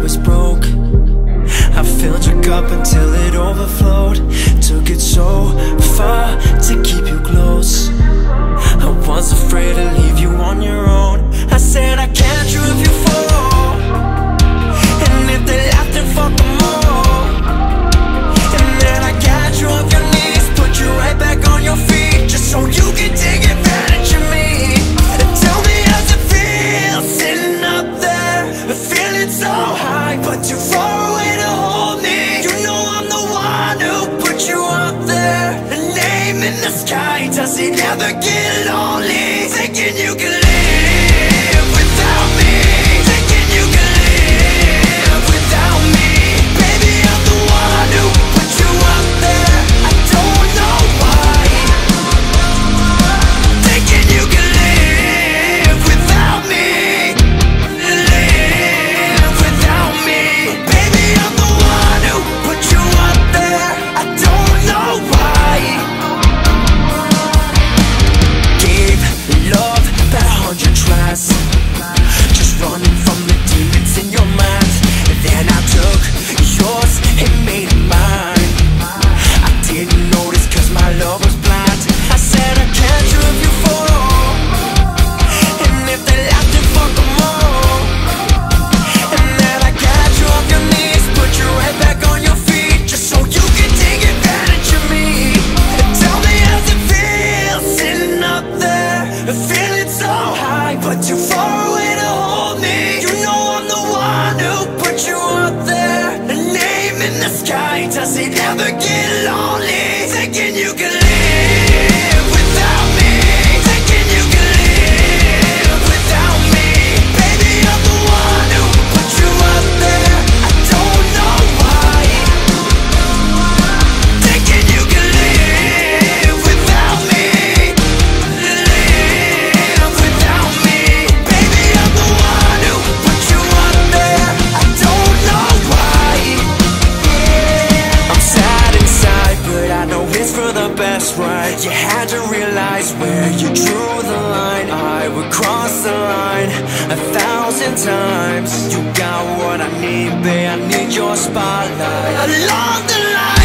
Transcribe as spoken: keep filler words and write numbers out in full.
was broke. I filled your cup until it overflowed. Took it so far to keep you close. I was afraid to leave you on your own. I said I can't you if you fall, and if they laugh then fuck them all. And then I got you off your knees, put you right back on your feet, just so you can take advantage of me. And tell me how's it feel, sitting up there, feeling so high, but too far away to hold me. You know I'm the one who put you up there, a name in the sky. Does it ever get lonely, thinking you can live without me, thinking you can live without me? Baby, I'm the one who put you up there, I don't know why, thinking you can live without me, live without me. Baby, I'm the one who put you up there, I don't know why. Gave love about a hundred tries, just running from the demons in your mind. And then I took yours and made it mine. I didn't notice cause my love was blind. I said I can't you if you fall, and if they laugh then fuck them all. And then I got you off your knees, put you right back on your feet, just so you can take advantage of me. And tell me how's it feel, sitting up there, feeling so high, but too far away to hold me. You know I'm the one who put you up there, a name in the sky. Does it ever get lonely, thinking you can live without me, thinking you can live without me? Baby, I'm the one who put you up there, I don't know why, thinking you can live without me, live without me. Baby, I'm the one who put you up there, I don't know why. I'm sad inside, but I know it's for the best, right? You had to realize where you drew the line. I would cross the line a thousand times. You got what I need, babe, I need your spotlight along the line.